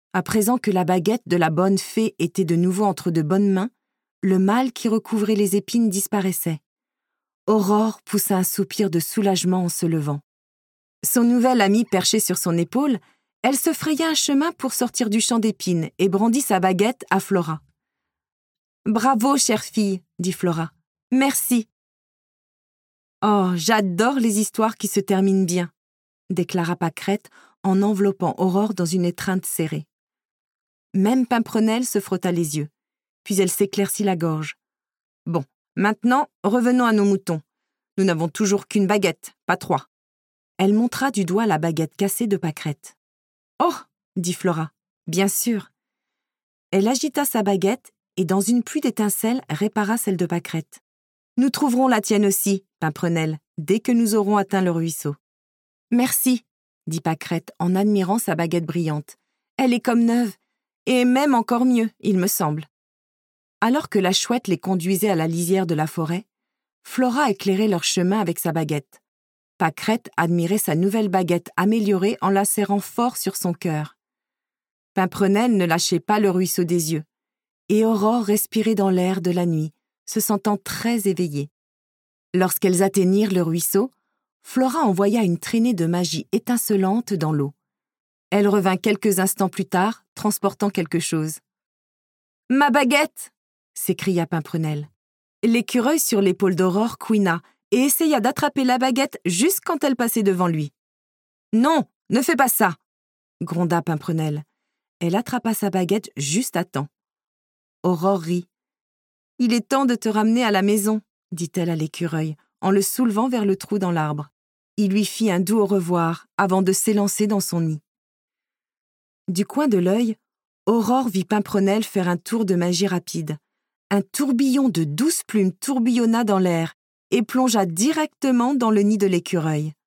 À présent que la baguette de la bonne fée était de nouveau entre de bonnes mains, le mal qui recouvrait les épines disparaissait. Aurore poussa un soupir de soulagement en se levant. Son nouvel ami perché sur son épaule, elle se fraya un chemin pour sortir du champ d'épines et brandit sa baguette à Flora. « Bravo, chère fille, dit Flora. Merci. »« Oh, j'adore les histoires qui se terminent bien, » déclara Pâquerette en enveloppant Aurore dans une étreinte serrée. Même Pimprenelle se frotta les yeux, puis elle s'éclaircit la gorge. « Bon, maintenant, revenons à nos moutons. Nous n'avons toujours qu'une baguette, pas 3. » Elle montra du doigt la baguette cassée de Pâquerette. « Oh !» dit Flora. « Bien sûr. » Elle agita sa baguette et dans une pluie d'étincelles répara celle de Pâquerette. « Nous trouverons la tienne aussi, Pimprenelle, dès que nous aurons atteint le ruisseau. »« Merci, » dit Pâquerette en admirant sa baguette brillante. « Elle est comme neuve, et même encore mieux, il me semble. » Alors que la chouette les conduisait à la lisière de la forêt, Flora éclairait leur chemin avec sa baguette. Pâquerette admirait sa nouvelle baguette améliorée en la serrant fort sur son cœur. Pimprenelle ne lâchait pas le ruisseau des yeux, et Aurore respirait dans l'air de la nuit, se sentant très éveillée. Lorsqu'elles atteignirent le ruisseau, Flora envoya une traînée de magie étincelante dans l'eau. Elle revint quelques instants plus tard, transportant quelque chose. « Ma baguette !» s'écria Pimprenelle. L'écureuil sur l'épaule d'Aurore couina et essaya d'attraper la baguette juste quand elle passait devant lui. « Non, ne fais pas ça !» gronda Pimprenelle. Elle attrapa sa baguette juste à temps. Aurore rit. « Il est temps de te ramener à la maison, » dit-elle à l'écureuil, en le soulevant vers le trou dans l'arbre. Il lui fit un doux au revoir avant de s'élancer dans son nid. Du coin de l'œil, Aurore vit Pimprenelle faire un tour de magie rapide. Un tourbillon de 12 plumes tourbillonna dans l'air et plongea directement dans le nid de l'écureuil.